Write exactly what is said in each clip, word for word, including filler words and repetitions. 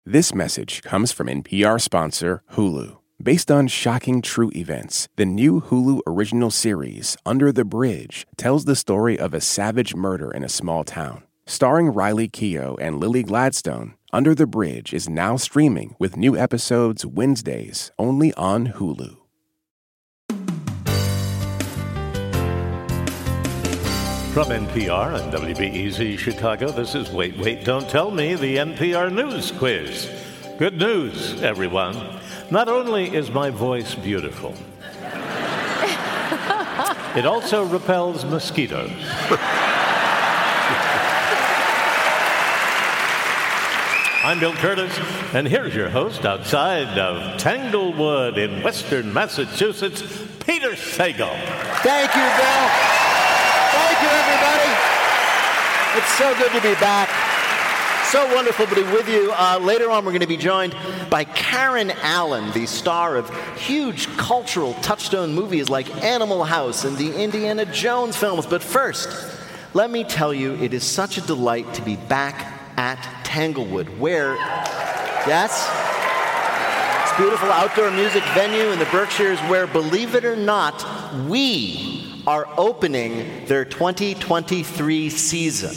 This message comes from N P R sponsor Hulu. Based on shocking true events, the new Hulu original series, Under the Bridge, tells the story of a savage murder in a small town. Starring Riley Keough and Lily Gladstone, Under the Bridge is now streaming with new episodes Wednesdays only on Hulu. From N P R and W B E Z Chicago, this is Wait, Wait, Don't Tell Me, the N P R News Quiz. Good news, everyone. Not only is my voice beautiful, it also repels mosquitoes. I'm Bill Curtis, and here's your host outside of Tanglewood in western Massachusetts, Peter Sagal. Thank you, Bill. Thank you, everybody. It's so good to be back. So wonderful to be with you. Uh, later on, we're going to be joined by Karen Allen, the star of huge cultural touchstone movies like Animal House and the Indiana Jones films. But first, let me tell you, it is such a delight to be back at Tanglewood, where, yes, it's a beautiful outdoor music venue in the Berkshires where, believe it or not, we are opening their twenty twenty-three season.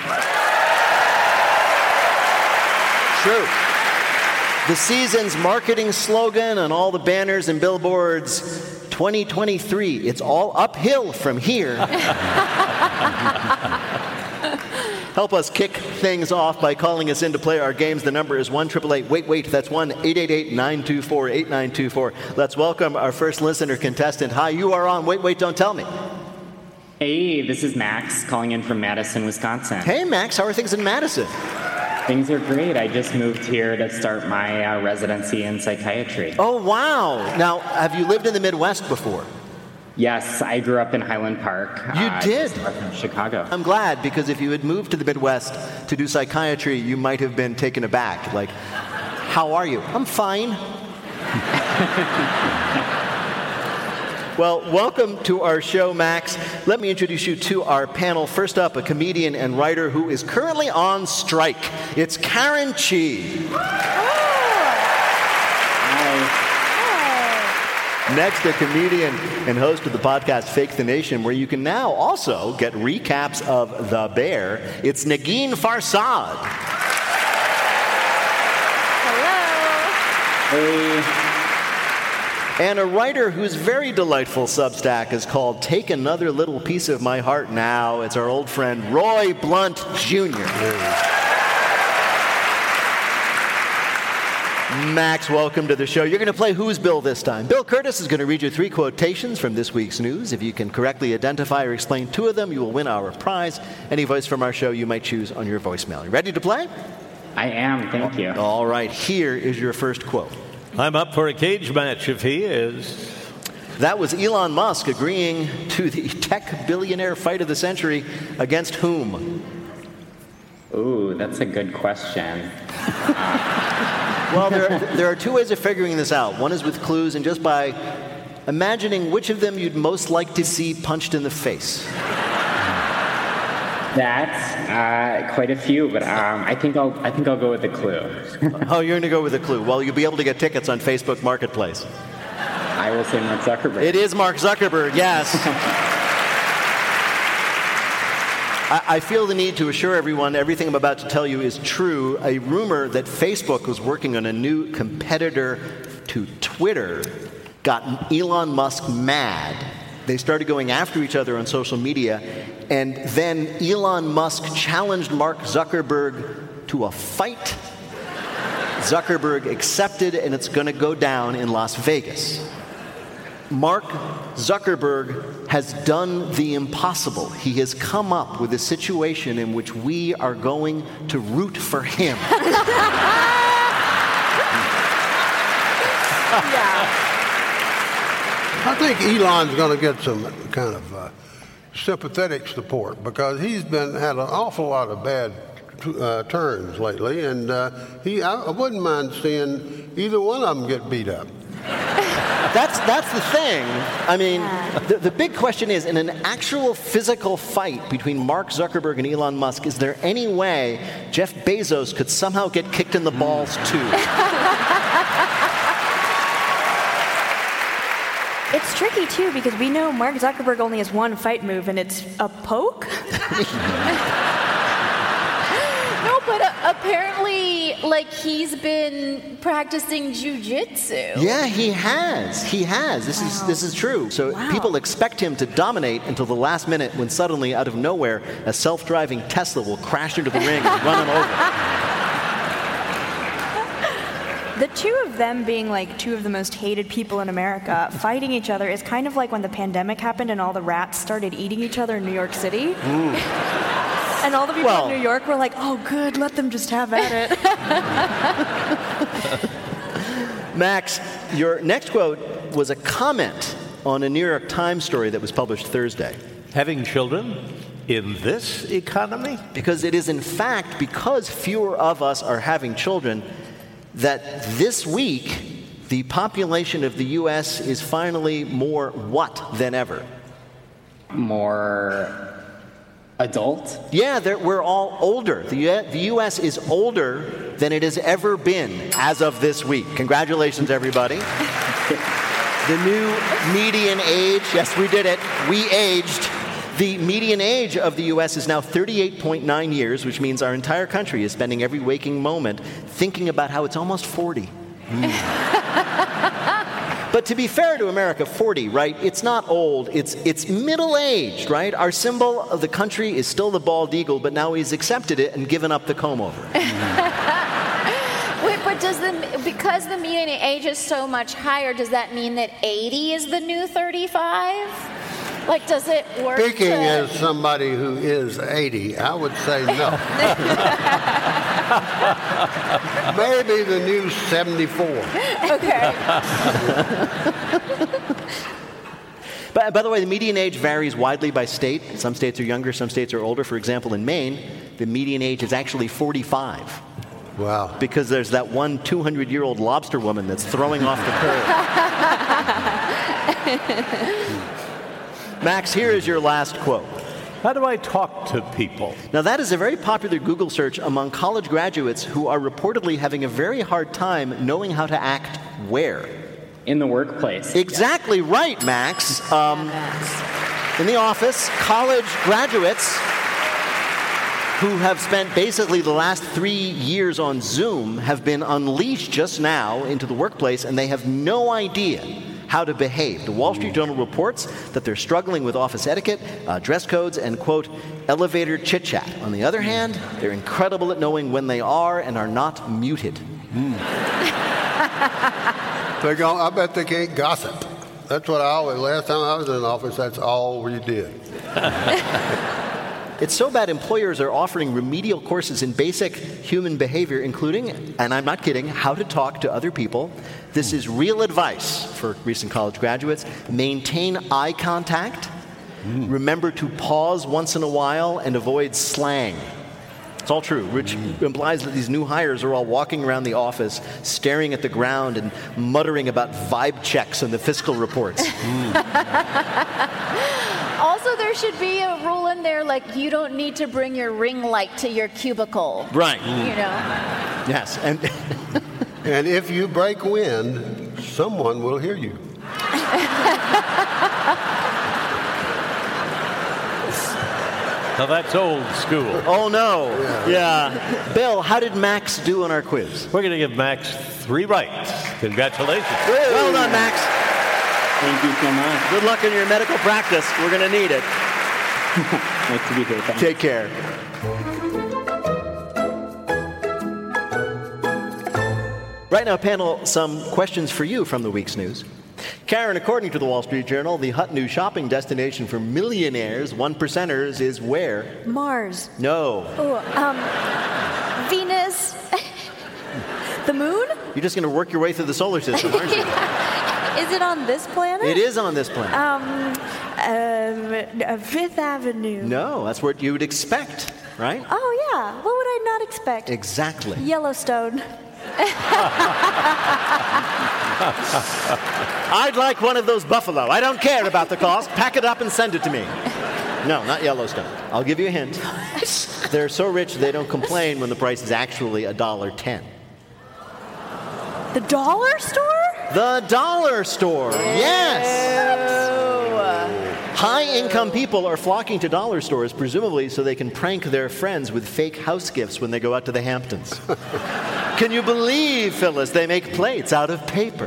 True. The season's marketing slogan on all the banners and billboards, twenty twenty-three, it's all uphill from here. Help us kick things off by calling us in to play our games. The number is one eight eight eight, wait, wait. That's one eight eight eight, nine two four, eight nine two four. Let's welcome our first listener contestant. Hi, you are on Wait, Wait, Don't Tell Me. Hey, this is Max calling in from Madison, Wisconsin. Hey, Max. How are things in Madison? Things are great. I just moved here to start my uh, residency in psychiatry. Oh, wow. Now, have you lived in the Midwest before? Yes, I grew up in Highland Park. You uh, did? Just north of Chicago. I'm glad, because if you had moved to the Midwest to do psychiatry, you might have been taken aback. Like, how are you? I'm fine. Well, welcome to our show, Max. Let me introduce you to our panel. First up, a comedian and writer who is currently on strike. It's Karen Chee. Next, a comedian and host of the podcast Fake the Nation, where you can now also get recaps of The Bear. It's Negin Farsad. Hey. And a writer whose very delightful Substack is called Take Another Little Piece of My Heart Now. It's our old friend Roy Blunt Junior Max, welcome to the show. You're going to play Who's Bill this time. Bill Curtis is going to read you three quotations from this week's news. If you can correctly identify or explain two of them, you will win our prize. Any voice from our show you might choose on your voicemail. You ready to play? I am, thank you. All right, here is your first quote. I'm up for a cage match if he is. That was Elon Musk agreeing to the tech billionaire fight of the century against whom? Ooh, that's a good question. Uh, Well, there are, there are two ways of figuring this out. One is with clues, and just by imagining which of them you'd most like to see punched in the face. That's uh, quite a few, but um, I think I'll I think I'll go with the clue. Oh, you're going to go with a clue. Well, you'll be able to get tickets on Facebook Marketplace. I will say Mark Zuckerberg. It is Mark Zuckerberg, yes. I feel the need to assure everyone everything I'm about to tell you is true. A rumor that Facebook was working on a new competitor to Twitter got Elon Musk mad. They started going after each other on social media, and then Elon Musk challenged Mark Zuckerberg to a fight. Zuckerberg accepted, and it's going to go down in Las Vegas. Mark Zuckerberg has done the impossible. He has come up with a situation in which we are going to root for him. I think Elon's going to get some kind of uh, sympathetic support, because he's been had an awful lot of bad uh, turns lately, and uh, he I, I wouldn't mind seeing either one of them get beat up. That's, that's the thing. I mean, the, the big question is, in an actual physical fight between Mark Zuckerberg and Elon Musk, is there any way Jeff Bezos could somehow get kicked in the balls too? It's tricky, too, because we know Mark Zuckerberg only has one fight move, and it's a poke? No, but uh, apparently, like, he's been practicing jujitsu. Yeah, he has. He has. This wow. is this is true. So wow. people expect him to dominate until the last minute when suddenly, out of nowhere, a self-driving Tesla will crash into the ring and run him over. The two of them being like two of the most hated people in America, fighting each other is kind of like when the pandemic happened and all the rats started eating each other in New York City. And all the people well, in New York were like, oh, good, let them just have at it. Max, your next quote was a comment on a New York Times story that was published Thursday. Having children in this economy? Because it is, in fact, because fewer of us are having children, that this week, the population of the U S is finally more what than ever? More adult? Yeah, we're all older. The, U- the U S is older than it has ever been as of this week. Congratulations, everybody. The new median age, yes, we did it. We aged. The median age of the U S is now thirty-eight point nine years, which means our entire country is spending every waking moment thinking about how it's almost forty. Mm. But to be fair to America, forty, right? It's not old. It's it's middle-aged, right? Our symbol of the country is still the bald eagle, but now he's accepted it and given up the comb-over. Wait, but does the because the median age is so much higher, does that mean that eighty is the new thirty-five? Like, does it work? Speaking to... as somebody who is eighty, I would say no. Maybe the new seventy-four. Okay. But by the way, the median age varies widely by state. Some states are younger, some states are older. For example, in Maine, the median age is actually forty-five. Wow. Because there's that one two hundred year old lobster woman that's throwing off the curve. Max, here is your last quote. How do I talk to people? Now, that is a very popular Google search among college graduates who are reportedly having a very hard time knowing how to act where? In the workplace. Exactly right, Max. Um, in the office, college graduates who have spent basically the last three years on Zoom have been unleashed just now into the workplace, and they have no idea how to behave. The Wall Street Journal reports that they're struggling with office etiquette, uh, dress codes, and, quote, elevator chit-chat. On the other hand, they're incredible at knowing when they are and are not muted. Mm. They're going, I bet they can't gossip. That's what I always, last time I was in an office, that's all we did. It's so bad employers are offering remedial courses in basic human behavior, including, and I'm not kidding, how to talk to other people. This is real advice for recent college graduates. Maintain eye contact. Mm. Remember to pause once in a while and avoid slang. It's all true, which mm. implies that these new hires are all walking around the office, staring at the ground and muttering about vibe checks and the fiscal reports. Mm. Also, there should be a rule in there, like, you don't need to bring your ring light to your cubicle. Right. Mm. You know? Yes. And, and if you break wind, someone will hear you. Now that's old school. Oh, no. Yeah. yeah. Bill, how did Max do on our quiz? We're going to give Max three rights. Congratulations. Well done, Max. Thank you so much. Good luck in your medical practice. We're going to need it. Nice to be here. Thanks. Take care. Right now, panel, some questions for you from the week's news. Karen, according to the Wall Street Journal, the hot new shopping destination for millionaires, one percenters, is where? Mars. No. Oh, um, Venus. The moon? You're just going to work your way through the solar system, aren't you? Is it on this planet? It is on this planet. Um, uh, Fifth Avenue. No, that's what you would expect, right? Oh, yeah. What would I not expect? Exactly. Yellowstone. I'd like one of those buffalo. I don't care about the cost. Pack it up and send it to me. No, not Yellowstone. I'll give you a hint. They're so rich they don't complain when the price is actually a dollar ten. The dollar store? The dollar store, yes. High-income people are flocking to dollar stores, presumably so they can prank their friends with fake house gifts when they go out to the Hamptons. Can you believe, Phyllis, they make plates out of paper?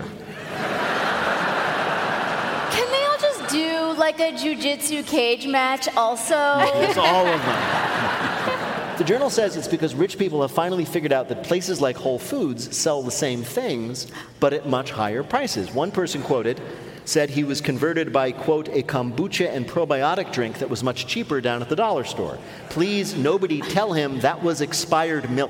Can they all just do like a jiu-jitsu cage match also? Yes, all of them. The Journal says it's because rich people have finally figured out that places like Whole Foods sell the same things, but at much higher prices. One person quoted said he was converted by, quote, a kombucha and probiotic drink that was much cheaper down at the dollar store. Please, nobody tell him that was expired milk.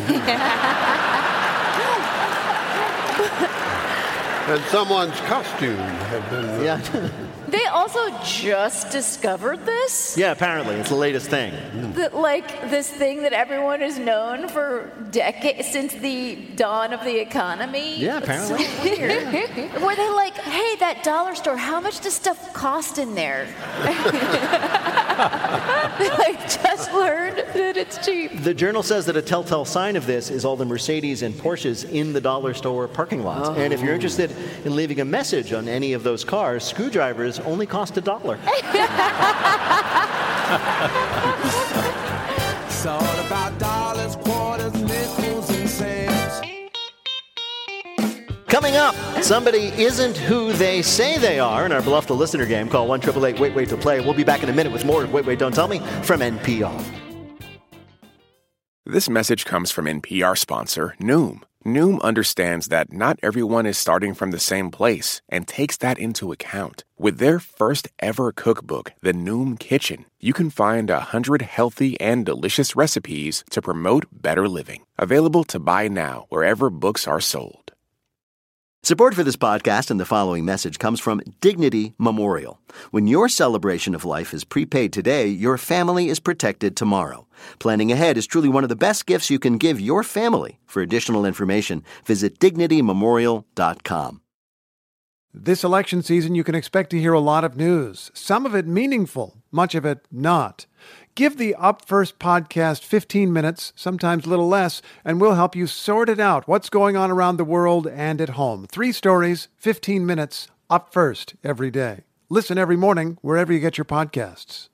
And someone's costume had been... Uh, Yeah. They also just discovered this? Yeah, apparently. It's the latest thing. That, like, this thing that everyone has known for decades, since the dawn of the economy? Yeah, apparently. It's so weird. Were they like, hey, that dollar store, how much does stuff cost in there? They, like, just learned that it's cheap. The Journal says that a telltale sign of this is all the Mercedes and Porsches in the dollar store parking lots. Oh. And if you're interested in leaving a message on any of those cars, screwdrivers only cost a dollar. It's all about dollars, quarters, nickels, and cents. Coming up, somebody isn't who they say they are in our Bluff the Listener game. Call one eight eight eight wait wait to play. We'll be back in a minute with more of Wait Wait Don't Tell Me from N P R. This message comes from N P R sponsor Noom. Noom understands that not everyone is starting from the same place and takes that into account. With their first ever cookbook, The Noom Kitchen, you can find a hundred healthy and delicious recipes to promote better living. Available to buy now wherever books are sold. Support for this podcast and the following message comes from Dignity Memorial. When your celebration of life is prepaid today, your family is protected tomorrow. Planning ahead is truly one of the best gifts you can give your family. For additional information, visit dignity memorial dot com. This election season, you can expect to hear a lot of news, some of it meaningful, much of it not. Give the Up First podcast fifteen minutes, sometimes a little less, and we'll help you sort it out, what's going on around the world and at home. Three stories, fifteen minutes, Up First every day. Listen every morning wherever you get your podcasts.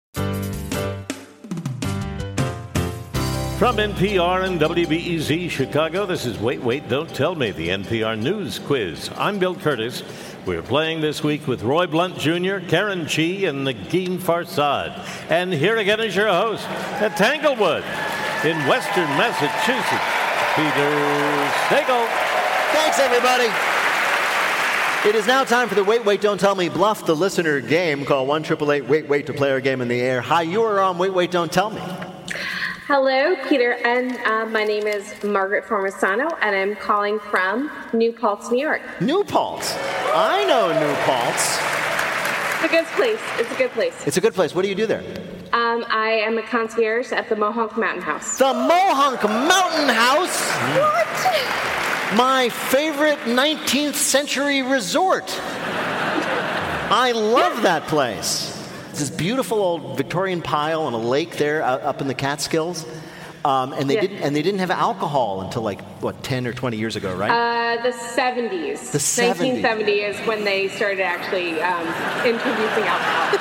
From N P R and W B E Z Chicago, this is Wait, Wait, Don't Tell Me, the N P R News Quiz. I'm Bill Curtis. We're playing this week with Roy Blunt Junior, Karen Chee, and Negin Farsad. And here again is your host at Tanglewood in Western Massachusetts, Peter Sagal. Thanks, everybody. It is now time for the Wait, Wait, Don't Tell Me Bluff the Listener game. Call one eight eight eight wait wait to play our game in the air. Hi, you are on Wait, Wait, Don't Tell Me. Hello, Peter, and uh, my name is Margaret Formisano, and I'm calling from New Paltz, New York. New Paltz? I know New Paltz. It's a good place. It's a good place. It's a good place. What do you do there? Um, I am a concierge at the Mohonk Mountain House. The Mohonk Mountain House? What? My favorite nineteenth century resort. I love that place. It's this beautiful old Victorian pile on a lake there uh, up in the Catskills. Um, and they Yeah. didn't and they didn't have alcohol until like, what, ten or twenty years ago, right? Uh, the seventies. The seventies. nineteen seventy is when they started actually um, introducing alcohol.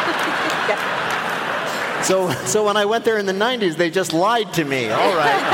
Yeah. So so when I went there in the nineties, they just lied to me. All right.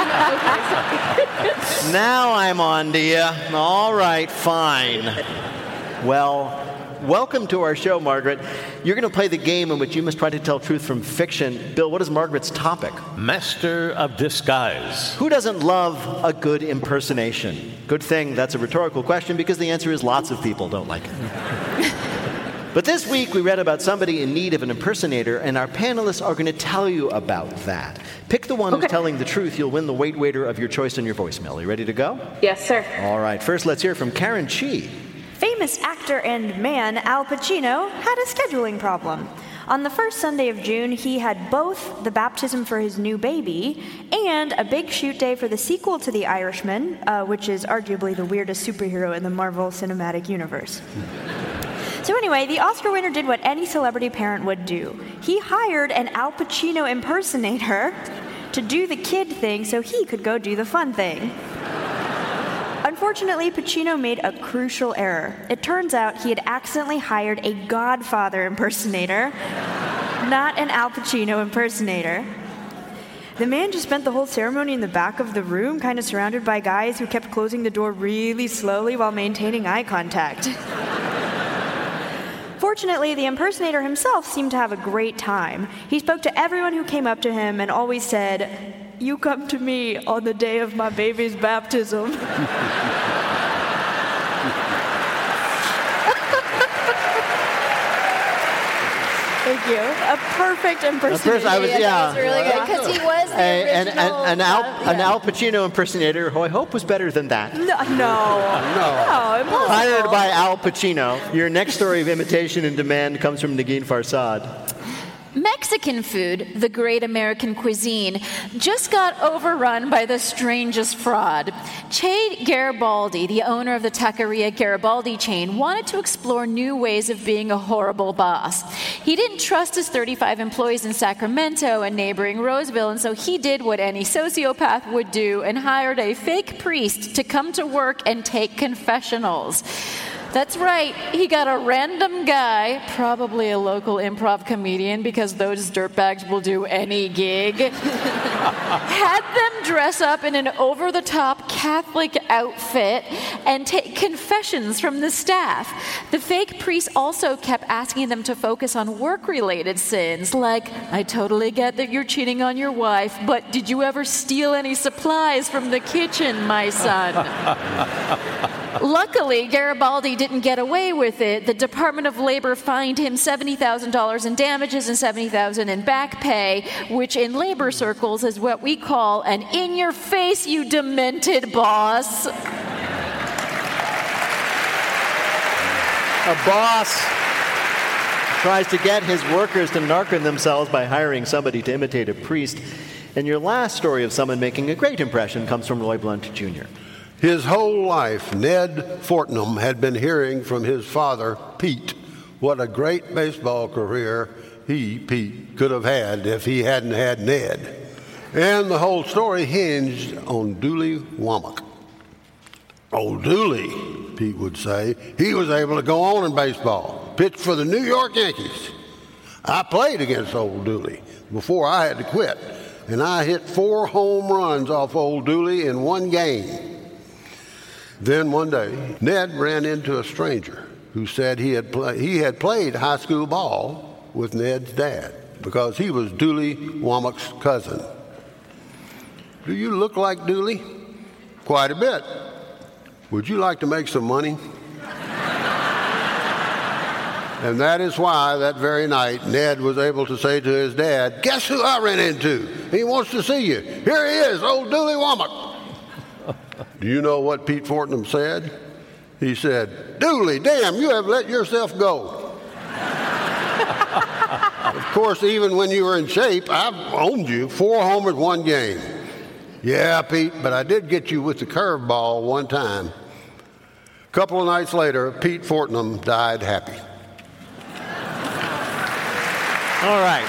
Now I'm on to you. All right, fine. Well, welcome to our show, Margaret. You're going to play the game in which you must try to tell truth from fiction. Bill, what is Margaret's topic? Master of Disguise. Who doesn't love a good impersonation? Good thing that's a rhetorical question because the answer is lots of people don't like it. But this week we read about somebody in need of an impersonator, and our panelists are going to tell you about that. Pick the one Okay. who's telling the truth. You'll win the Wait Waiter of your choice on your voicemail. Are you ready to go? Yes, sir. All right. First, let's hear from Karen Chee. Famous actor and man Al Pacino had a scheduling problem. On the first Sunday of June, he had both the baptism for his new baby and a big shoot day for the sequel to The Irishman, uh, which is arguably the weirdest superhero in the Marvel Cinematic Universe. So anyway, the Oscar winner did what any celebrity parent would do. He hired an Al Pacino impersonator to do the kid thing so he could go do the fun thing. Unfortunately, Pacino made a crucial error. It turns out he had accidentally hired a Godfather impersonator, not an Al Pacino impersonator. The man just spent the whole ceremony in the back of the room, kind of surrounded by guys who kept closing the door really slowly while maintaining eye contact. Fortunately, the impersonator himself seemed to have a great time. He spoke to everyone who came up to him and always said, "You come to me on the day of my baby's baptism." Thank you. A perfect impersonator. I was, yeah. That was really good, because he was the A- an, original. an, an, Al, uh, yeah. an Al Pacino impersonator who I hope was better than that. No, no, no, impossible. Hired by Al Pacino. Your next story of imitation and demand comes from Negin Farsad. Mexican food, the great American cuisine, just got overrun by the strangest fraud. Che Garibaldi, the owner of the taqueria Garibaldi chain, wanted to explore new ways of being a horrible boss. He didn't trust his thirty-five employees in Sacramento and neighboring Roseville, and so he did what any sociopath would do and hired a fake priest to come to work and take confessionals. That's right, he got a random guy, probably a local improv comedian because those dirtbags will do any gig, had them dress up in an over-the-top Catholic outfit and take confessions from the staff. The fake priest also kept asking them to focus on work-related sins, like, "I totally get that you're cheating on your wife, but did you ever steal any supplies from the kitchen, my son?" Luckily, Garibaldi didn't get away with it. The Department of Labor fined him seventy thousand dollars in damages and seventy thousand dollars in back pay, which in labor circles is what we call an in-your-face, you demented boss. A boss tries to get his workers to narcan themselves by hiring somebody to imitate a priest. And your last story of someone making a great impression comes from Roy Blunt Junior His whole life, Ned Fortnum had been hearing from his father, Pete, what a great baseball career he, Pete, could have had if he hadn't had Ned. And the whole story hinged on Dooley Womack. Old Dooley, Pete would say, he was able to go on in baseball, pitch for the New York Yankees. I played against old Dooley before I had to quit, and I hit four home runs off old Dooley in one game. Then one day, Ned ran into a stranger who said he had, play, he had played high school ball with Ned's dad because he was Dooley Womack's cousin. "Do you look like Dooley?" "Quite a bit. Would you like to make some money?" And that is why that very night Ned was able to say to his dad, "Guess who I ran into? He wants to see you. Here he is, old Dooley Womack." Do you know what Pete Fortnum said? He said, "Dooley, damn, you have let yourself go." Of course, even when you were in shape, I've owned you. Four homers, one game. "Yeah, Pete, but I did get you with the curveball one time." A couple of nights later, Pete Fortnum died happy. All right.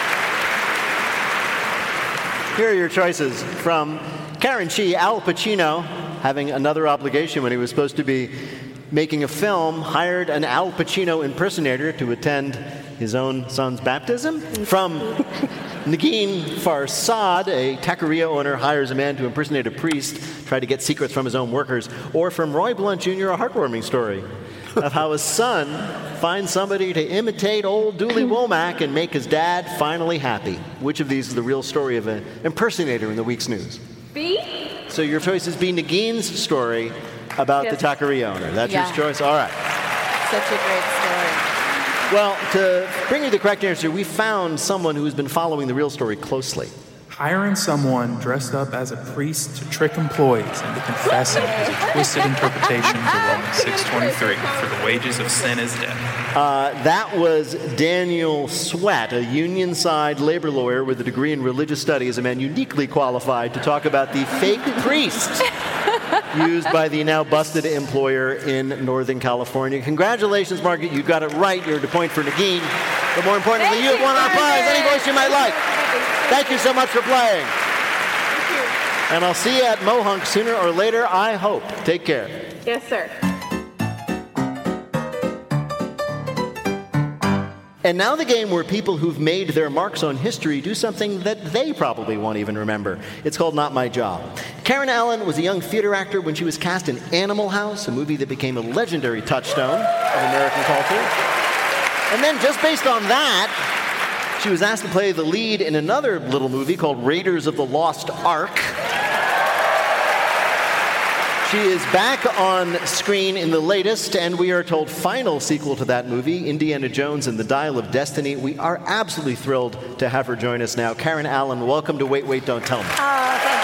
Here are your choices from Karen Shee. Al Pacino, having another obligation when he was supposed to be making a film, hired an Al Pacino impersonator to attend his own son's baptism. From Negin Farsad, a taqueria owner hires a man to impersonate a priest, try to get secrets from his own workers. Or from Roy Blunt Junior, a heartwarming story of how his son finds somebody to imitate old Dooley Womack and make his dad finally happy. Which of these is the real story of an impersonator in the week's news? B. So your choice is B. Negin's story about Yes. the taqueria owner. That's Yeah. your choice? All right. Such a great story. Well, to bring you the correct answer, we found someone who's been following the real story closely. hiring someone dressed up as a priest to trick employees into confessing is a twisted interpretation of Romans six twenty-three, for the wages of sin is death. Uh, that was Daniel Sweat, a union-side labor lawyer with a degree in religious studies, a man uniquely qualified to talk about the fake priest used by the now busted employer in Northern California. Congratulations, Margaret. You got it right. You're at a point for Negin. But more importantly, you have won our prize. Any voice you might like. Thank you so much for playing. And I'll see you at Mohunk sooner or later, I hope. Take care. Yes, sir. And now the game where people who've made their marks on history do something that they probably won't even remember. It's called Not My Job. Karen Allen was a young theater actor when she was cast in Animal House, a movie that became a legendary touchstone of American culture. And then just based on that, she was asked to play the lead in another little movie called Raiders of the Lost Ark. She is back on screen in the latest, and we are told, final sequel to that movie, Indiana Jones and the Dial of Destiny. We are absolutely thrilled to have her join us now. Karen Allen, welcome to Wait, Wait, Don't Tell Me. Oh, thank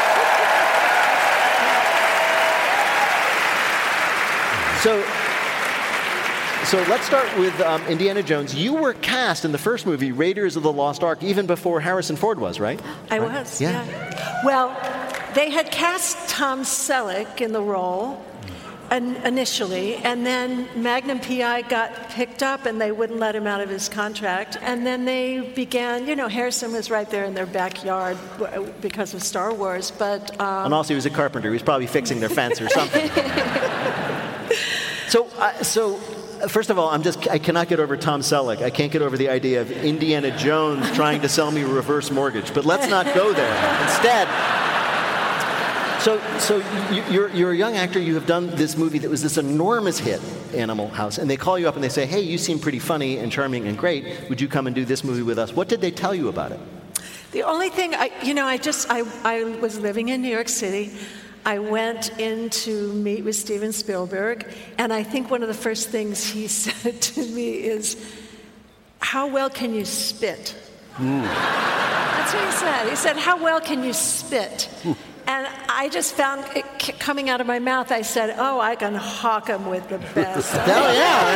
you. So, so let's start with um, Indiana Jones. You were cast in the first movie, Raiders of the Lost Ark, even before Harrison Ford was, right? I right? was, yeah. yeah. Well, they had cast Tom Selleck in the role in, initially, and then Magnum P I got picked up and they wouldn't let him out of his contract. And then they began, you know, Harrison was right there in their backyard because of Star Wars, but... Um, and also he was a carpenter. He was probably fixing their fence or something. so, uh, so... First of all, I'm just, I cannot get over Tom Selleck. I can't get over the idea of Indiana Jones trying to sell me a reverse mortgage. But let's not go there. Instead, so so you, you're, you're a young actor. You have done this movie that was this enormous hit, Animal House. And they call you up and they say, hey, you seem pretty funny and charming and great. Would you come and do this movie with us? What did they tell you about it? The only thing, I, you know, I just, I, I was living in New York City. I went in to meet with Steven Spielberg, and I think one of the first things he said to me is, how well can you spit? Mm. That's what he said. He said, how well can you spit? Mm. And I just found it coming out of my mouth, I said, oh, I can hawk him with the best. Hell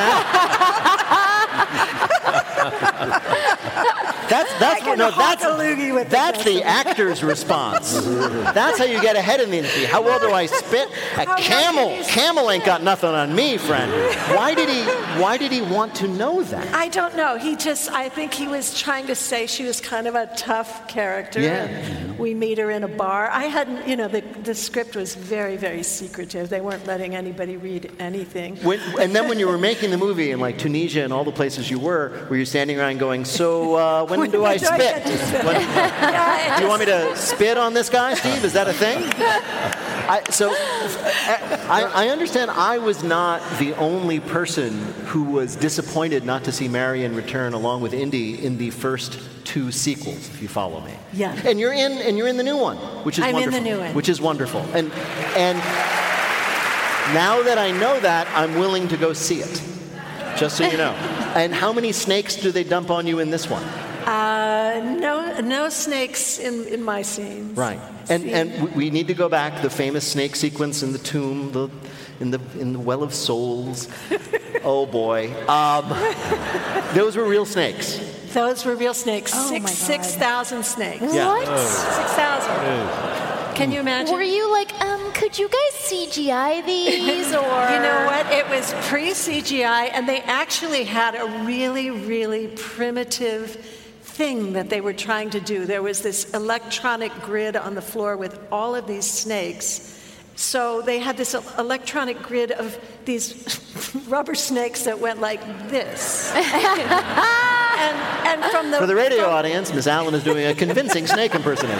yeah, That's that's what, no that's with that's the, the actor's response. That's how you get ahead in the industry. How well do I spit? A how camel camel ain't got nothing on me, friend. Why did he why did he want to know that? I don't know. He just I think he was trying to say she was kind of a tough character. Yeah. And we meet her in a bar. I hadn't, you know, the the script was very very secretive. They weren't letting anybody read anything. When, and then when you were making the movie in like Tunisia and all the places you were, were you standing around going, so uh, when, when do I do spit? I when, yeah, do you want me to spit on this guy, Steve? Is that a thing? I, so I, I understand I was not the only person who was disappointed not to see Marion return along with Indy in the first two sequels, if you follow me. Yeah. And you're in and you're in the new one, which is I'm wonderful. in the new one. Which is wonderful. And and now that I know that, I'm willing to go see it. Just so you know. And how many snakes do they dump on you in this one? Uh, no, no snakes in, in my scenes. Right, and Scene. and we need to go back the famous snake sequence in the tomb, the in the in the Well of Souls. Oh boy, um, those were real snakes. Those were real snakes. Oh six my God. six thousand snakes. Yeah. What? Oh. Six thousand. Can you imagine? Were you like, um, could you guys C G I these, or? You know what? It was pre-C G I, and they actually had a really, really primitive thing that they were trying to do. There was this electronic grid on the floor with all of these snakes. So they had this electronic grid of these rubber snakes that went like this. and, and from the For the radio from, audience, Miss Allen is doing a convincing snake impersonation.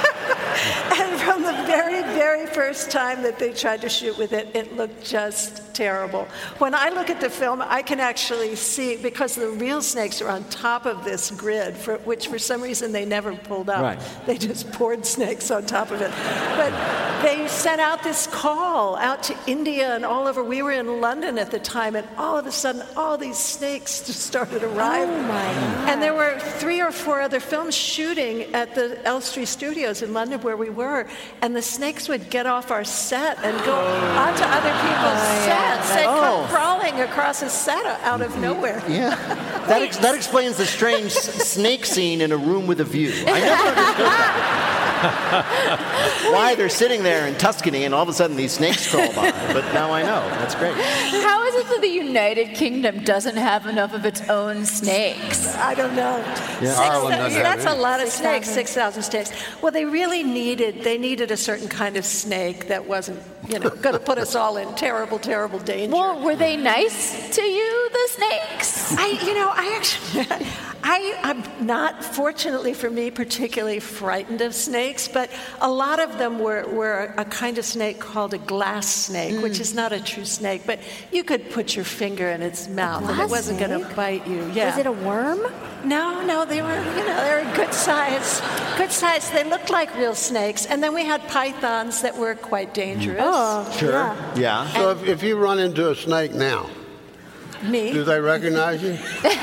And from the very, very first time that they tried to shoot with it, it looked just terrible. When I look at the film, I can actually see, because the real snakes are on top of this grid, for, which for some reason they never pulled up. Right. They just poured snakes on top of it. But they sent out this call out to India and all over. We were in London at the time, and all of a sudden, all these snakes just started arriving. Oh my God. And there were three or four other films shooting at the Elstree Studios in London where we were, and the snakes would get off our set and go oh. onto other people's oh, sets yeah. and oh. come crawling across a set out of nowhere. Yeah, that ex- that explains the strange snake scene in A Room with a View. I never understood that. Why they're sitting there in Tuscany and all of a sudden these snakes crawl by. But now I know. That's great. How is it that the United Kingdom doesn't have enough of its own snakes? I don't know. Yeah. Six, Ireland that, doesn't that's have a lot of six snakes, thousand. six thousand snakes. Well, they really needed, they needed a certain kind of snake that wasn't, you know, going to put us all in terrible, terrible danger. Well, were they nice to you, the snakes? I, you know, I actually, I, I'm not, fortunately for me, particularly frightened of snakes, but a lot of them were, were a kind of snake called a glass snake, mm. which is not a true snake, but you could put your finger in its mouth and it wasn't going to bite you. Yeah. Was it a worm? No, no, they were, you know, they were good size, good size. They looked like real snakes. And then we had pythons that were quite dangerous. Oh, Sure. yeah. Yeah. So if, if you run into a snake now, Me? do they recognize you?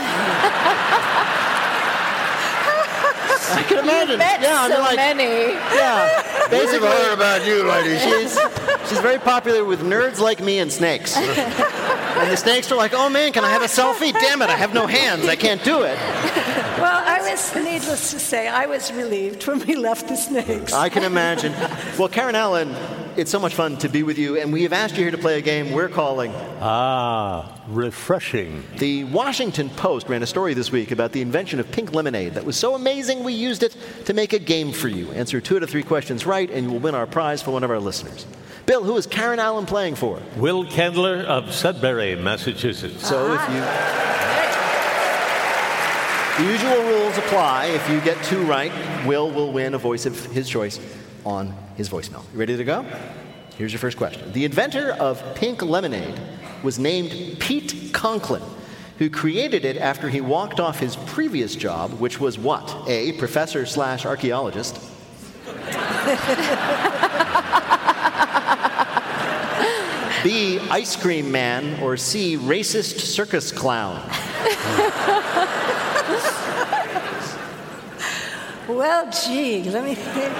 I can imagine. Met yeah, I mean, so like, many. yeah. Basically, We've heard about you, ladies. she's she's very popular with nerds like me and snakes. And the snakes are like, oh man, can I have a selfie? Damn it, I have no hands. I can't do it. Well, I was, needless to say, I was relieved when we left the snakes. I can imagine. Well, Karen Allen, it's so much fun to be with you, and we have asked you here to play a game we're calling Ah, refreshing. The Washington Post ran a story this week about the invention of pink lemonade that was so amazing we used it to make a game for you. Answer two out of three questions right, and you will win our prize for one of our listeners. Bill, who is Karen Allen playing for? Will Kendler of Sudbury, Massachusetts. So if you... The usual rules apply. If you get two right, Will will win a voice of his choice on his voicemail. You ready to go? Here's your first question. The inventor of pink lemonade was named Pete Conklin, who created it after he walked off his previous job, which was what? A, professor slash archaeologist. B, ice cream man, or C, racist circus clown. Well, gee, let me think.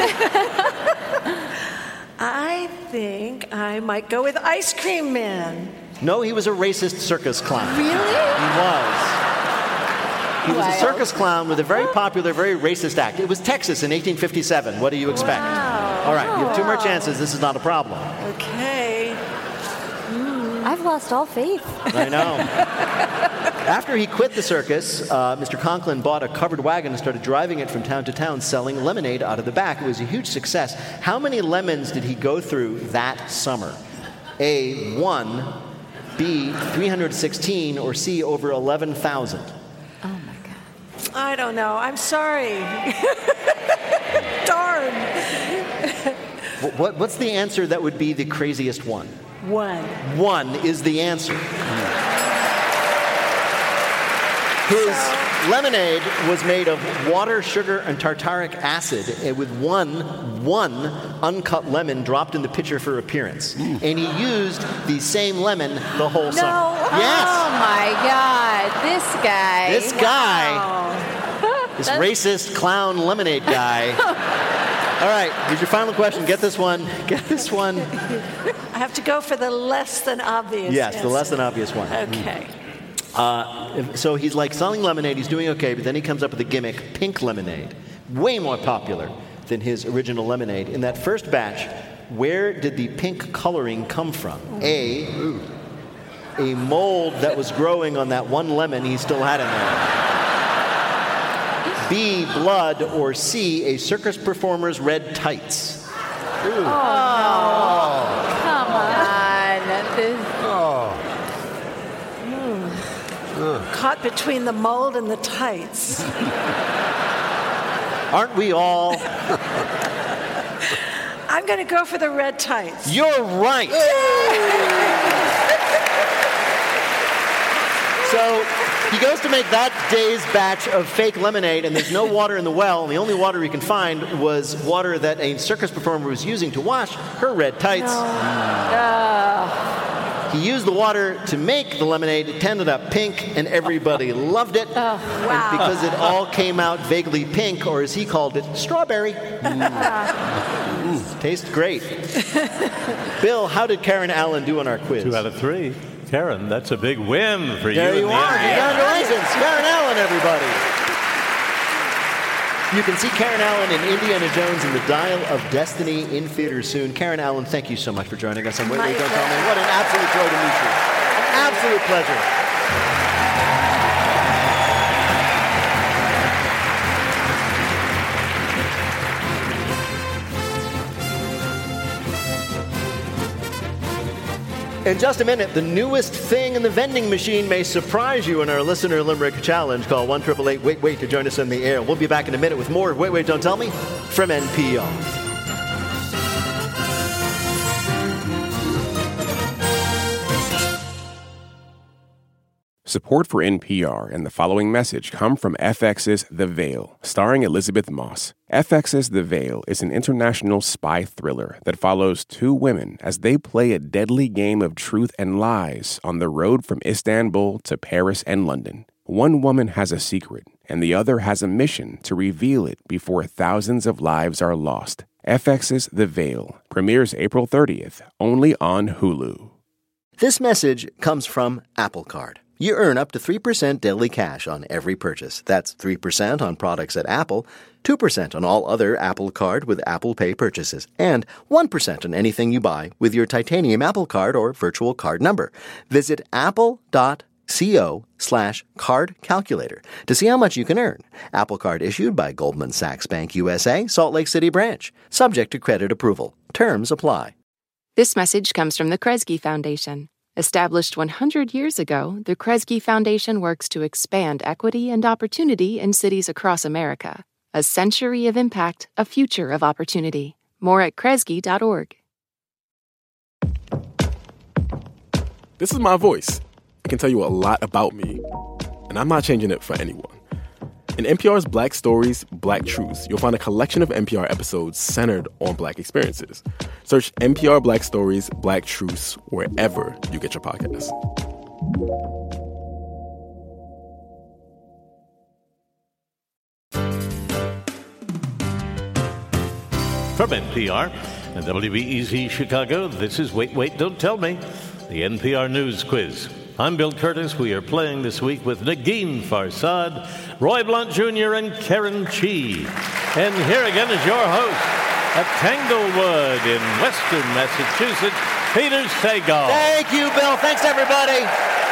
I think I might go with Ice Cream Man. No, he was a racist circus clown. Really? He was. He was Wild. a circus clown with a very popular, very racist act. It was Texas in eighteen fifty-seven. What do you expect? Wow. All right, you have two more chances. This is not a problem. Okay. I've lost all faith. I know. After he quit the circus, uh, Mister Conklin bought a covered wagon and started driving it from town to town, selling lemonade out of the back. It was a huge success. How many lemons did he go through that summer? A, one, B, three hundred sixteen, or C, over eleven thousand? Oh, my God. I don't know. I'm sorry. Darn. What, what, what's the answer that would be the craziest one? One. One is the answer. His lemonade was made of water, sugar, and tartaric acid, and with one, one uncut lemon dropped in the pitcher for appearance. Mm. And he used the same lemon the whole No. summer. Yes. Oh my God, this guy. This guy, Wow. this That's- racist clown lemonade guy. All right, here's your final question. Get this one. Get this one. I have to go for the less than obvious Yes, the answer. less than obvious one. Okay. Uh, so he's like selling lemonade, he's doing okay, but then he comes up with the gimmick, pink lemonade. Way more popular than his original lemonade. In that first batch, where did the pink coloring come from? A, a mold that was growing on that one lemon he still had in there. B, blood, or C, a circus performer's red tights. Oh, no. Come on. This- Oh. Caught between the mold and the tights. Aren't we all? I'm going to go for the red tights. You're right. So he goes to make that day's batch of fake lemonade, and there's no water in the well, and the only water he can find was water that a circus performer was using to wash her red tights. No. Uh. He used the water to make the lemonade. It ended up pink, and everybody loved it. Oh, wow. And because it all came out vaguely pink, or as he called it, strawberry. Mm. Mm, tastes great. Bill, how did Karen Allen do on our quiz? Two out of three. Karen, that's a big win for you. There you in the are. end. Congratulations. Karen Allen, everybody. You can see Karen Allen in Indiana Jones and the Dial of Destiny in theaters soon. Karen Allen, thank you so much for joining us on Wait, Wait, Don't Tell Me. What an absolute joy to meet you. An absolute pleasure. In just a minute, the newest thing in the vending machine may surprise you in our Listener Limerick Challenge. Call one eight eight eight wait wait to join us in the air. We'll be back in a minute with more Wait, Wait, Don't Tell Me from N P R. Support for N P R and the following message come from F X's The Veil, starring Elizabeth Moss. F X's The Veil is an international spy thriller that follows two women as they play a deadly game of truth and lies on the road from Istanbul to Paris and London. One woman has a secret, and the other has a mission to reveal it before thousands of lives are lost. F X's The Veil premieres April thirtieth, only on Hulu. This message comes from Apple Card. You earn up to three percent daily cash on every purchase. That's three percent on products at Apple, two percent on all other Apple Card with Apple Pay purchases, and one percent on anything you buy with your titanium Apple Card or virtual card number. Visit apple.co slash card calculator to see how much you can earn. Apple Card issued by Goldman Sachs Bank U S A, Salt Lake City branch. Subject to credit approval. Terms apply. This message comes from the Kresge Foundation. Established one hundred years ago, the Kresge Foundation works to expand equity and opportunity in cities across America. A century of impact, a future of opportunity. More at kresge dot org. This is my voice. It can tell you a lot about me, and I'm not changing it for anyone. In N P R's Black Stories, Black Truths, you'll find a collection of N P R episodes centered on Black experiences. Search N P R Black Stories, Black Truths wherever you get your podcasts. From N P R and W B E Z Chicago, this is Wait, Wait, Don't Tell Me, the N P R News Quiz. I'm Bill Curtis. We are playing this week with Negin Farsad, Roy Blunt Junior, and Karen Chee. And here again is your host at Tanglewood in Western Massachusetts, Peter Sagal. Thank you, Bill. Thanks, everybody.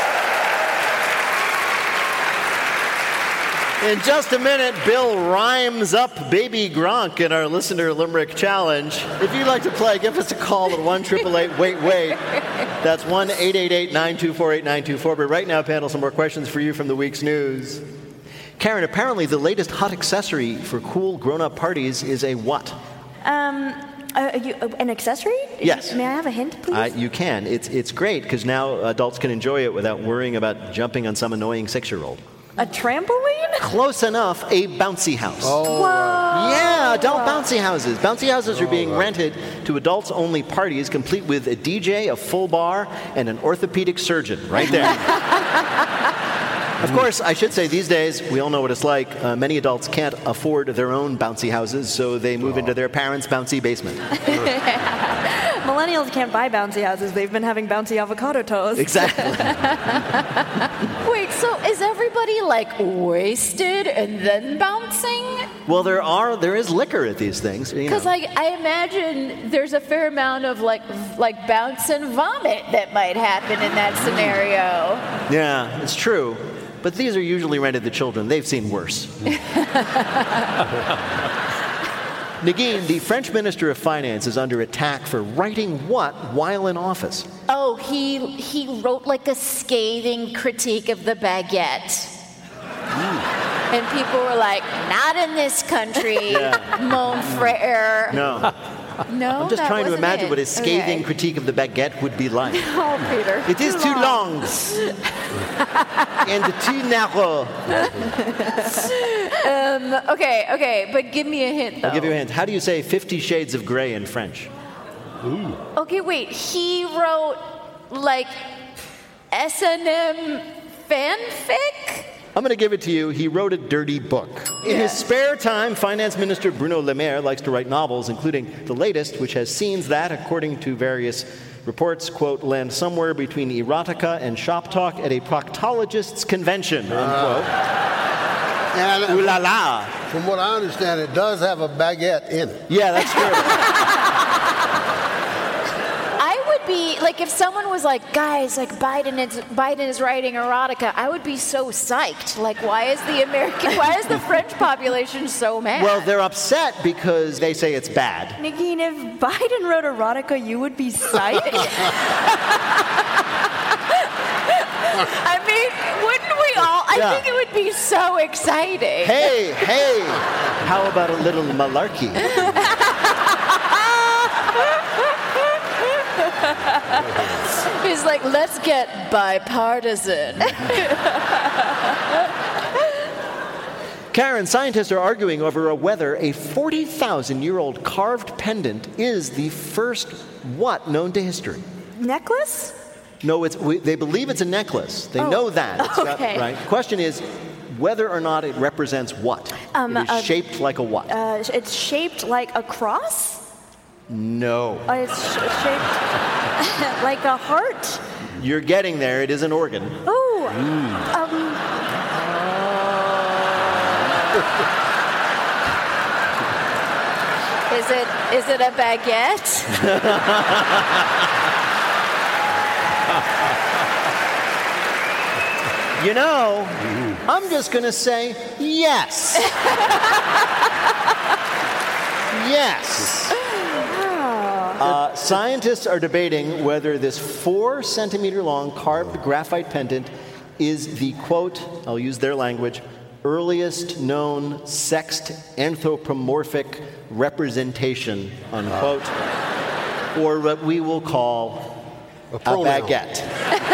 In just a minute, Bill rhymes up Baby Gronk in our Listener Limerick Challenge. If you'd like to play, give us a call at one eight eight eight wait wait. That's one eight eight eight nine two four eight nine two four. But right now, panel, some more questions for you from the week's news. Karen, apparently the latest hot accessory for cool grown-up parties is a what? Um, uh, you, uh, an accessory? Yes. May I have a hint, please? Uh, you can. It's, it's great because now adults can enjoy it without worrying about jumping on some annoying six-year-old. A trampoline? Close enough. A bouncy house. Oh. Whoa. Yeah, adult bouncy houses. Bouncy houses are being rented to adults-only parties, complete with a D J, a full bar, and an orthopedic surgeon right there. Of course, I should say these days, we all know what it's like. Uh, many adults can't afford their own bouncy houses, so they move oh. into their parents' bouncy basement. Millennials can't buy bouncy houses. They've been having bouncy avocado toast. Exactly. Wait, so is everybody like wasted and then bouncing? Well, there are there is liquor at these things. Because I, I imagine there's a fair amount of like like bounce and vomit that might happen in that scenario. Yeah, it's true. But these are usually rented to children. They've seen worse. Negin, the French Minister of Finance is under attack for writing what while in office? Oh, he he wrote like a scathing critique of the baguette. Mm. And people were like, not in this country, yeah. mon frère. No. No, I'm just that trying to wasn't imagine it. what a scathing Okay. critique of the baguette would be like. Oh, Peter. It is too long. And too narrow. um, okay, okay, but give me a hint, though. I'll give you a hint. How do you say Fifty Shades of Grey in French? Ooh. Okay, wait. He wrote, like, S and M fanfic? I'm going to give it to you. He wrote a dirty book. In his spare time, Finance Minister Bruno Le Maire likes to write novels, including the latest, which has scenes that, according to various reports, quote, land somewhere between erotica and shop talk at a proctologist's convention, unquote. Uh, and Ooh la la. From what I understand, it does have a baguette in it. Yeah, that's true. Be like if someone was like, guys, like Biden is Biden is writing erotica, I would be so psyched. Like, why is the American, why is the French population so mad? Well, they're upset because they say it's bad. Nikki, if Biden wrote erotica, you would be psyched? I mean, wouldn't we all? I Yeah. think it would be so exciting. Hey, hey, how about a little malarkey? He's like, let's get bipartisan. Karen, scientists are arguing over whether a forty thousand year old carved pendant is the first what known to history? Necklace? No, it's, we, they believe it's a necklace. They Oh, know that. It's got- okay. right? Question is whether or not it represents what? Um, it is uh, shaped like a what? Uh, it's shaped like a cross? No. Uh, it's sh- shaped like a heart? You're getting there. It is an organ. Oh, Mm. um... Is it is it a baguette? You know, I'm just going to say yes. Yes. Uh, scientists are debating whether this four centimeter long carved graphite pendant is the, quote, I'll use their language, earliest known sexed anthropomorphic representation, unquote, or what we will call a, a baguette.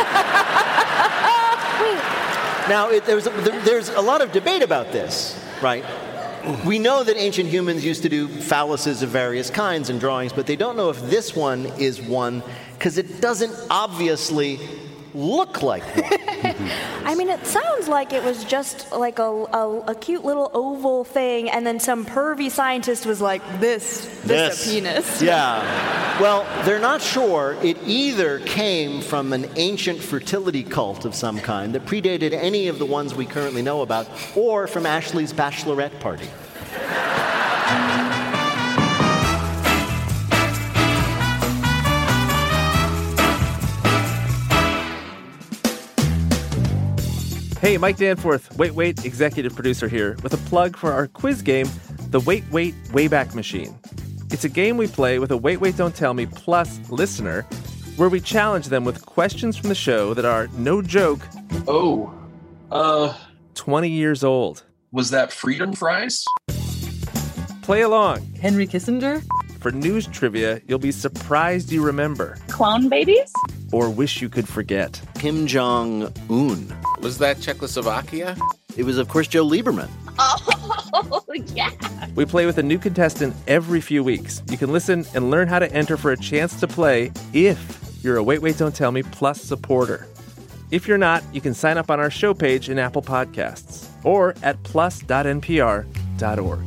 Now, it, there's, a, there's a lot of debate about this, right? We know that ancient humans used to do phalluses of various kinds in drawings, but they don't know if this one is one because it doesn't obviously look like one. I mean, it sounds like it was just like a, a, a cute little oval thing, and then some pervy scientist was like, this, this, a penis. Yeah. Well, they're not sure. It either came from an ancient fertility cult of some kind that predated any of the ones we currently know about, or from Ashley's bachelorette party. Hey, Mike Danforth, Wait Wait executive producer here, with a plug for our quiz game, the Wait Wait Wayback Machine. It's a game we play with a Wait Wait Don't Tell Me Plus listener, where we challenge them with questions from the show that are, no joke, Oh, uh, twenty years old. Was that Freedom Fries? Play along. Henry Kissinger? For news trivia, you'll be surprised you remember. Clone babies? Or wish you could forget. Kim Jong-un. Was that Czechoslovakia? It was, of course, Joe Lieberman. Oh, yeah. We play with a new contestant every few weeks. You can listen and learn how to enter for a chance to play if you're a Wait Wait Don't Tell Me Plus supporter. If you're not, you can sign up on our show page in Apple Podcasts or at plus dot n p r dot org.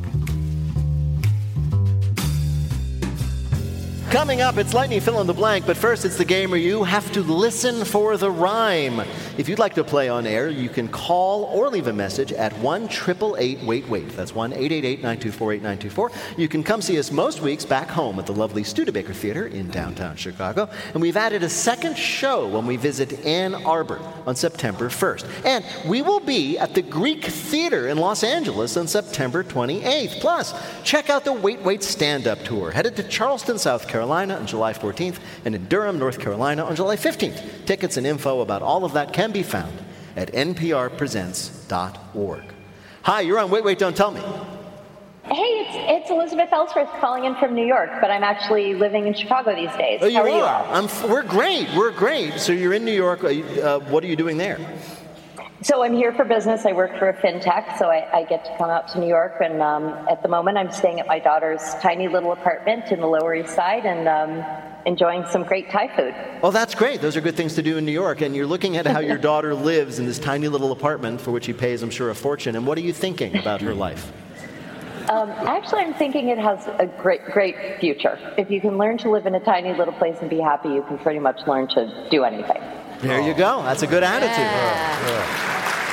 Coming up, it's Lightning Fill in the Blank, but first it's the game where you have to listen for the rhyme. If you'd like to play on air, you can call or leave a message at one eight eight eight wait wait. That's one eight eight eight nine two four eight nine two four. You can come see us most weeks back home at the lovely Studebaker Theater in downtown Chicago. And we've added a second show when we visit Ann Arbor on September first. And we will be at the Greek Theater in Los Angeles on September twenty-eighth. Plus, check out the Wait Wait stand-up tour, headed to Charleston, South Carolina on July fourteenth and in Durham, North Carolina on July fifteenth. Tickets and info about all of that can be found at n p r presents dot org. Hi, you're on Wait, Wait, Don't Tell Me. Hey, it's it's Elizabeth Ellsworth calling in from New York, but I'm actually living in Chicago these days. Oh, you How are? are you all? I'm, f- we're great. We're great. So you're in New York. Uh, what are you doing there? So I'm here for business. I work for a fintech, so I, I get to come out to New York. And um, at the moment, I'm staying at my daughter's tiny little apartment in the Lower East Side and um, enjoying some great Thai food. Oh, that's great. Those are good things to do in New York. And you're looking at how your daughter lives in this tiny little apartment for which she pays, I'm sure, a fortune. And what are you thinking about her life? Um, actually, I'm thinking it has a great, great future. If you can learn to live in a tiny little place and be happy, you can pretty much learn to do anything. There you go. That's a good attitude. Yeah. Yeah.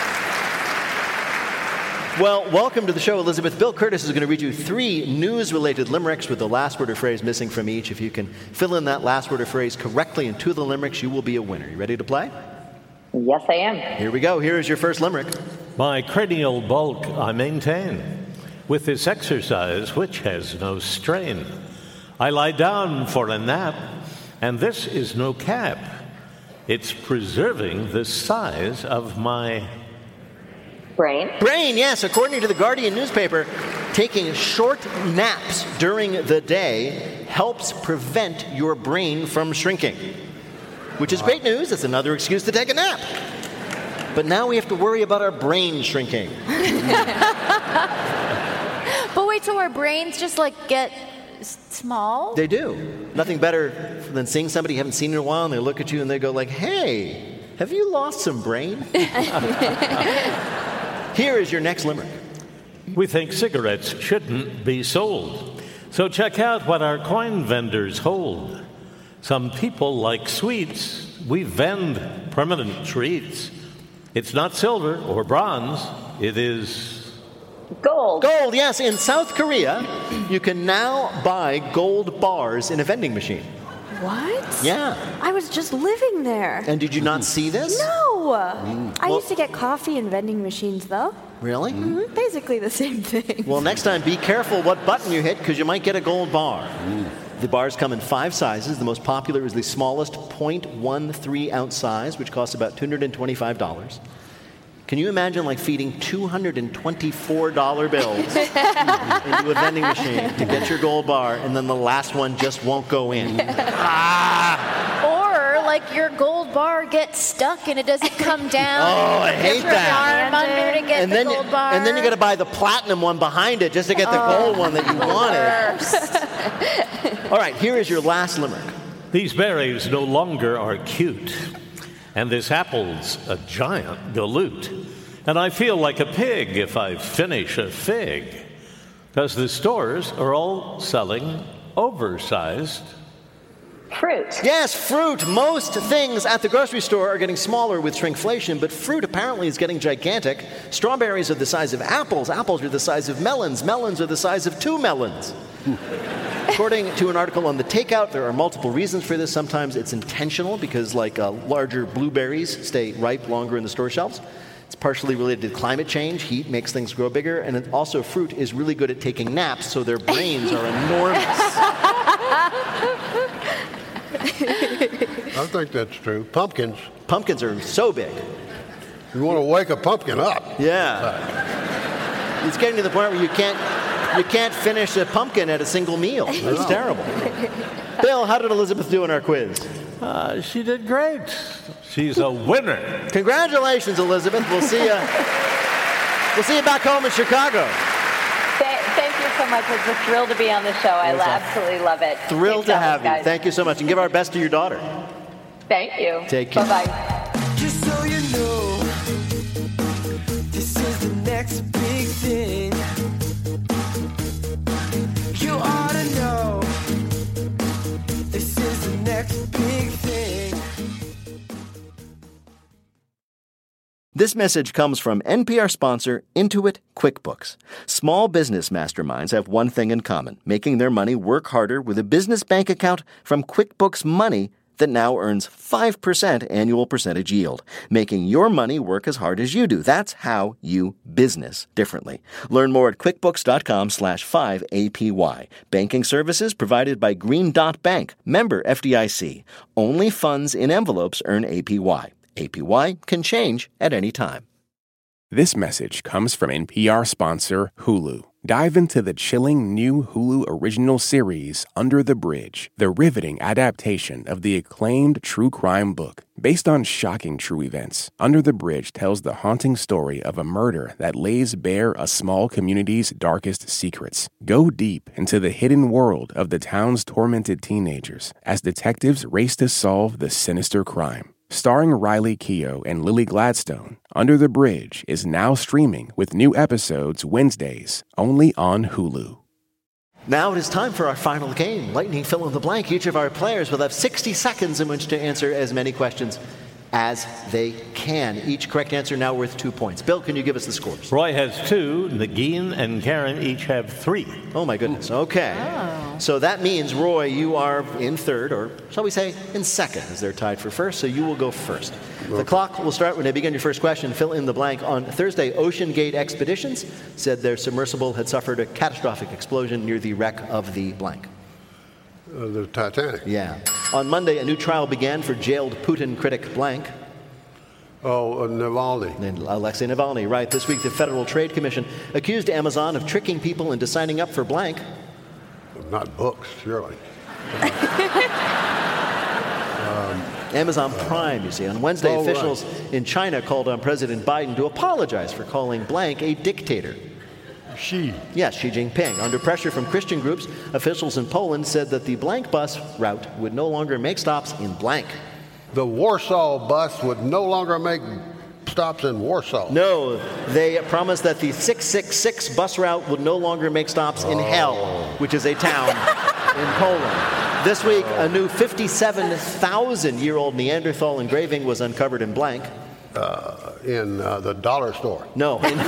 Well, welcome to the show, Elizabeth. Bill Curtis is going to read you three news-related limericks with the last word or phrase missing from each. If you can fill in that last word or phrase correctly in two of the limericks, you will be a winner. You ready to play? Yes, I am. Here we go. Here is your first limerick. My cranial bulk I maintain with this exercise which has no strain. I lie down for a nap, and this is no cap. It's preserving the size of my brain. Brain, yes. According to the Guardian newspaper, taking short naps during the day helps prevent your brain from shrinking, which is great news. It's another excuse to take a nap. But now we have to worry about our brain shrinking. But wait, so our brains just like get s- small? They do. Nothing better than seeing somebody you haven't seen in a while and they look at you and they go like, hey, have you lost some brain? Here is your next limerick. We think cigarettes shouldn't be sold. So check out what our coin vendors hold. Some people like sweets. We vend permanent treats. It's not silver or bronze. It is gold. Gold, yes. In South Korea, you can now buy gold bars in a vending machine. What? Yeah. I was just living there. And did you not see this? No. Mm. I Well- used to get coffee in vending machines, though. Really? hmm Basically the same thing. Well, next time, be careful what button you hit because you might get a gold bar. The bars come in five sizes. The most popular is the smallest zero point one three ounce size, which costs about two hundred twenty-five dollars. Can you imagine like feeding two hundred twenty-four dollar bills into a vending machine to get your gold bar, and then the last one just won't go in? Or like your gold bar gets stuck and it doesn't come down. Oh, I You hate put that. your arm under to get And the then, gold you, bar. and then you got to buy the platinum one behind it just to get the Oh, gold one that you the wanted. worst. All right, here is your last limerick. These berries no longer are cute, and this apple's a giant galoot. And I feel like a pig if I finish a fig, because the stores are all selling oversized fruit. Yes, fruit. Most things at the grocery store are getting smaller with shrinkflation, but fruit apparently is getting gigantic. Strawberries are the size of apples. Apples are the size of melons. Melons are the size of two melons. According to an article on The Takeout, there are multiple reasons for this. Sometimes it's intentional because, like, uh, larger blueberries stay ripe longer in the store shelves. It's partially related to climate change. Heat makes things grow bigger. And it also, fruit is really good at taking naps, so their brains are enormous. I think that's true. Pumpkins. Pumpkins are so big. You want to wake a pumpkin up. Yeah. It's getting to the point where you can't you can't finish a pumpkin at a single meal. It's No. terrible. Bill, how did Elizabeth do in our quiz? Uh, she did great. She's a winner. Congratulations, Elizabeth. We'll see you. We'll see you back home in Chicago. Th- thank you so much. It's a thrill to be on the show. I It was a absolutely love it. Thrilled Keep to going, have you. guys. Thank you so much. And give our best to your daughter. Thank you. Take care. Bye-bye. Just so you know, this is the next big thing. You ought to know, this is the next big thing. This message comes from N P R sponsor Intuit QuickBooks. Small business masterminds have one thing in common, making their money work harder with a business bank account from QuickBooks Money that now earns five percent annual percentage yield, making your money work as hard as you do. That's how you business differently. Learn more at quickbooks.com slash 5APY. Banking services provided by Green Dot Bank, member F D I C. Only funds in envelopes earn A P Y. A P Y can change at any time. This message comes from N P R sponsor Hulu. Dive into the chilling new Hulu original series, Under the Bridge, the riveting adaptation of the acclaimed true crime book. Based on shocking true events, Under the Bridge tells the haunting story of a murder that lays bare a small community's darkest secrets. Go deep into the hidden world of the town's tormented teenagers as detectives race to solve the sinister crime. Starring Riley Keough and Lily Gladstone, Under the Bridge is now streaming with new episodes Wednesdays, only on Hulu. Now it is time for our final game, Lightning Fill in the Blank. Each of our players will have sixty seconds in which to answer as many questions as they can. Each correct answer now worth two points. Bill, can you give us the scores? Roy has two. Nagin and Karen each have three. Oh, my goodness. Okay. Oh. So that means, Roy, you are in third, or shall we say in second, as they're tied for first, so you will go first. Okay. The clock will start when I begin your first question. Fill in the blank. On Thursday, Ocean Gate Expeditions said their submersible had suffered a catastrophic explosion near the wreck of the blank. Uh, the Titanic. Yeah. On Monday, a new trial began for jailed Putin critic blank. Oh, uh, Navalny. And Alexei Navalny, right. This week, the Federal Trade Commission accused Amazon of tricking people into signing up for blank. Not books, surely. um, Amazon Prime, you see. On Wednesday, oh, officials right. in China called on President Biden to apologize for calling blank a dictator. Xi. Yes, Xi Jinping. Under pressure from Christian groups, officials in Poland said that the blank bus route would no longer make stops in blank. The Warsaw bus would no longer make stops in Warsaw. No, they promised that the six six six bus route would no longer make stops in oh. Hell, which is a town in Poland. This week, a new fifty-seven thousand year old Neanderthal engraving was uncovered in blank. Uh, in uh, the dollar store. No. In,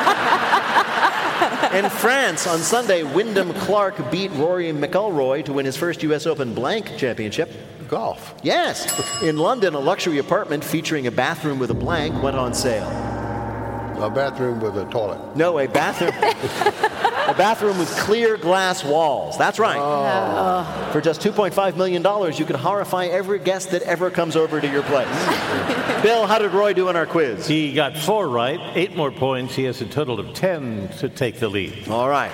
in France, on Sunday, Wyndham Clark beat Rory McIlroy to win his first U S Open blank championship. Golf. Yes. In London, a luxury apartment featuring a bathroom with a blank went on sale. A bathroom with a toilet. No, a bathroom. A bathroom with clear glass walls. That's right. Oh. For just two point five million dollars, you can horrify every guest that ever comes over to your place. Bill, how did Roy do in our quiz? He got four right, eight more points. He has a total of ten to take the lead. All right.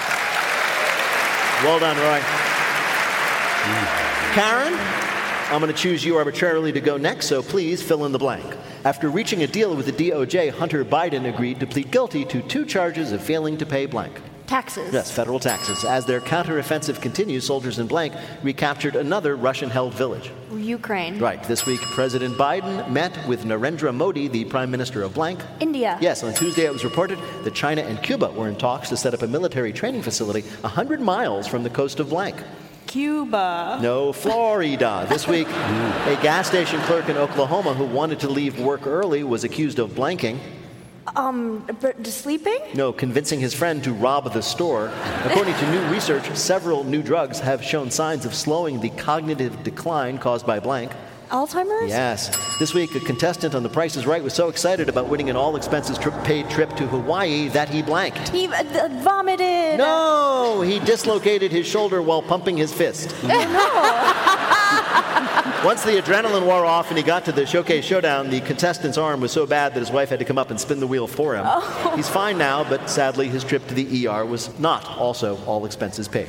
Well done, Roy. Mm. Karen, I'm going to choose you arbitrarily to go next, so please fill in the blank. After reaching a deal with the D O J, Hunter Biden agreed to plead guilty to two charges of failing to pay blank. Taxes. Yes, federal taxes. As their counteroffensive continues, soldiers in blank recaptured another Russian-held village. Ukraine. Right. This week, President Biden met with Narendra Modi, the Prime Minister of blank. India. Yes, on Tuesday it was reported that China and Cuba were in talks to set up a military training facility one hundred miles from the coast of blank. Cuba. No, Florida. This week, a gas station clerk in Oklahoma who wanted to leave work early was accused of blanking. Um, but sleeping? No, convincing his friend to rob the store. According to new research, several new drugs have shown signs of slowing the cognitive decline caused by blank. Alzheimer's? Yes. This week, a contestant on The Price is Right was so excited about winning an all-expenses-paid trip to Hawaii that he blanked. He uh, vomited. No! He dislocated his shoulder while pumping his fist. Once the adrenaline wore off and he got to the Showcase Showdown, the contestant's arm was so bad that his wife had to come up and spin the wheel for him. Oh. He's fine now, but sadly his trip to the E R was not also all expenses paid.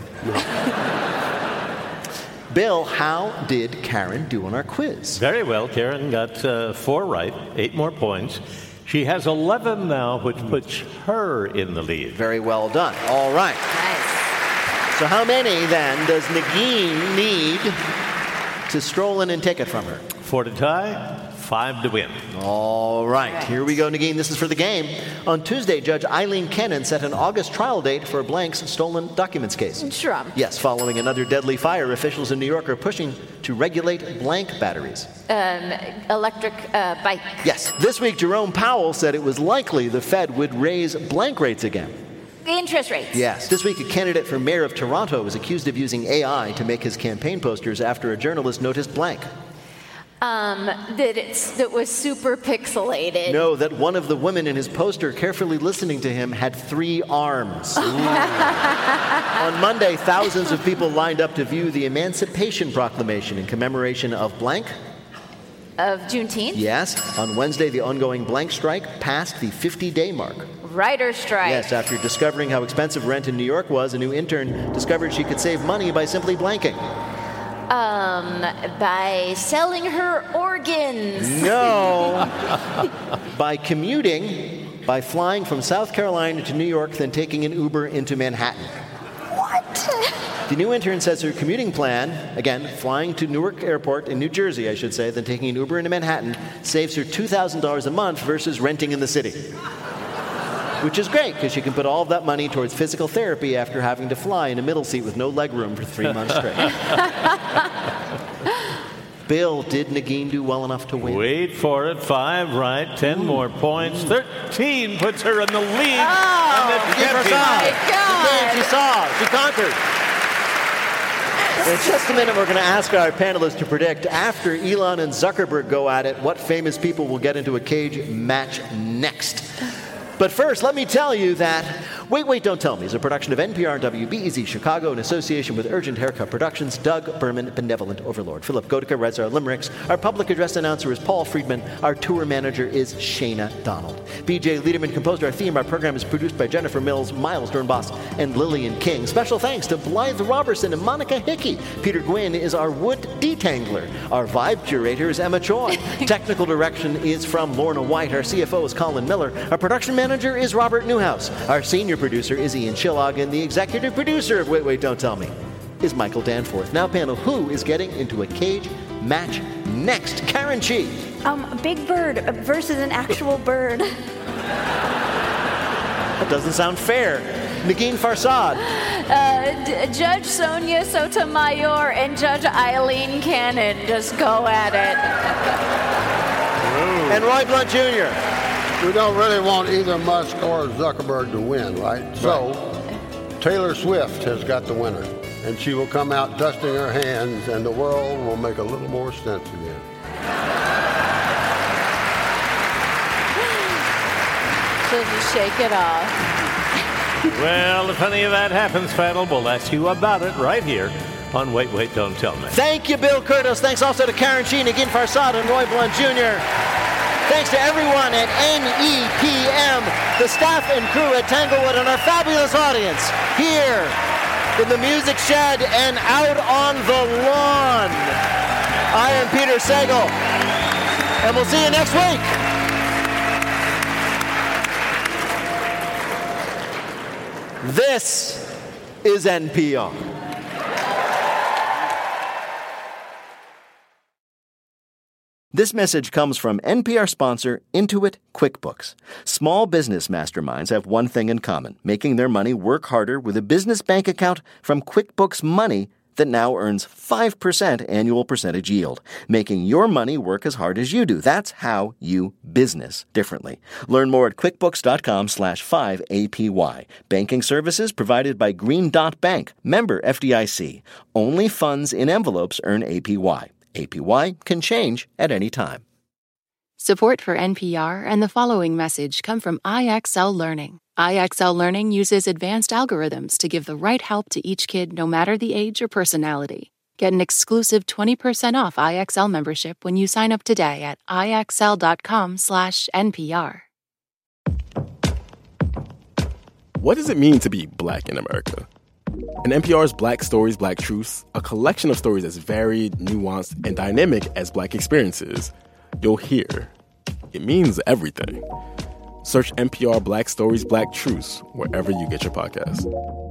Bill, how did Karen do on our quiz? Very well. Karen got uh, four right, eight more points. She has eleven now, which puts her in the lead. Very well done. All right. Nice. So how many, then, does Nagin need to stroll in and take it from her? Four to tie, five to win. All right. right. Here we go, Nagin. This is for the game. On Tuesday, Judge Eileen Kennan set an August trial date for Blank's stolen documents case. Trump. Yes, following another deadly fire, officials in New York are pushing to regulate blank batteries. Um, electric uh, bike. Yes. This week, Jerome Powell said it was likely the Fed would raise blank rates again. Interest rates. Yes. This week, a candidate for mayor of Toronto was accused of using A I to make his campaign posters after a journalist noticed blank. Um, that it's that was super pixelated. No, that one of the women in his poster, carefully listening to him, had three arms. On Monday, thousands of people lined up to view the Emancipation Proclamation in commemoration of blank. Of Juneteenth? Yes. On Wednesday, the ongoing blank strike passed the fifty-day mark. Writer's strike. Yes, after discovering how expensive rent in New York was, a new intern discovered she could save money by simply blanking. Um, by selling her organs. No. By commuting, by flying from South Carolina to New York, then taking an Uber into Manhattan. What? The new intern says her commuting plan, again, flying to Newark Airport in New Jersey, I should say, then taking an Uber into Manhattan, saves her two thousand dollars a month versus renting in the city. Which is great, because she can put all of that money towards physical therapy after having to fly in a middle seat with no leg room for three months straight. Bill, did Negin do well enough to win? Wait for it. Five right, ten Ooh. More points. Thirteen puts her in the lead. Oh, and give her God. She saw. She conquered. In just a minute, we're going to ask our panelists to predict, after Elon and Zuckerberg go at it, what famous people will get into a cage match next. But first, let me tell you that Wait, Wait, Don't Tell Me is a production of N P R and W B E Z Chicago in association with Urgent Haircut Productions. Doug Berman, Benevolent Overlord. Philip Gotica reads our limericks. Our public address announcer is Paul Friedman. Our tour manager is Shayna Donald. B J Liederman composed our theme. Our program is produced by Jennifer Mills, Miles Dernbos, and Lillian King. Special thanks to Blythe Robertson and Monica Hickey. Peter Gwynn is our wood detangler. Our vibe curator is Emma Choi. Technical direction is from Lorna White. Our C F O is Colin Miller. Our production manager is Robert Newhouse. Our senior producer is Ian Chillog, and the executive producer of Wait, Wait, Don't Tell Me is Michael Danforth. Now, panel, who is getting into a cage match next? Karen Chi. Um, a big bird versus an actual bird. That doesn't sound fair. Negin Farsad. Uh, D- Judge Sonia Sotomayor and Judge Eileen Cannon just go at it. Ooh. And Roy Blunt Junior We don't really want either Musk or Zuckerberg to win, right? right? So Taylor Swift has got the winner, and she will come out dusting her hands, and the world will make a little more sense again. She'll just shake it off. Well, if any of that happens, panel, we'll ask you about it right here on Wait, Wait, Don't Tell Me. Thank you, Bill Curtis. Thanks also to Karen Chi, Negin Farsad, and Roy Blunt Junior Thanks to everyone at N E P M, the staff and crew at Tanglewood, and our fabulous audience here in the music shed and out on the lawn. I am Peter Sagal, and we'll see you next week. This is N P R. This message comes from N P R sponsor Intuit QuickBooks. Small business masterminds have one thing in common: making their money work harder with a business bank account from QuickBooks Money that now earns five percent annual percentage yield, making your money work as hard as you do. That's how you business differently. Learn more at quickbooks.com slash 5APY. Banking services provided by Green Dot Bank, member F D I C. Only funds in envelopes earn A P Y. A P Y can change at any time. Support for N P R and the following message come from I X L Learning. I X L Learning uses advanced algorithms to give the right help to each kid, no matter the age or personality. Get an exclusive twenty percent off I X L membership when you sign up today at IXL.com slash NPR. What does it mean to be Black in America? In N P R's Black Stories, Black Truths, a collection of stories as varied, nuanced, and dynamic as Black experiences, you'll hear it means everything. Search N P R Black Stories, Black Truths wherever you get your podcasts.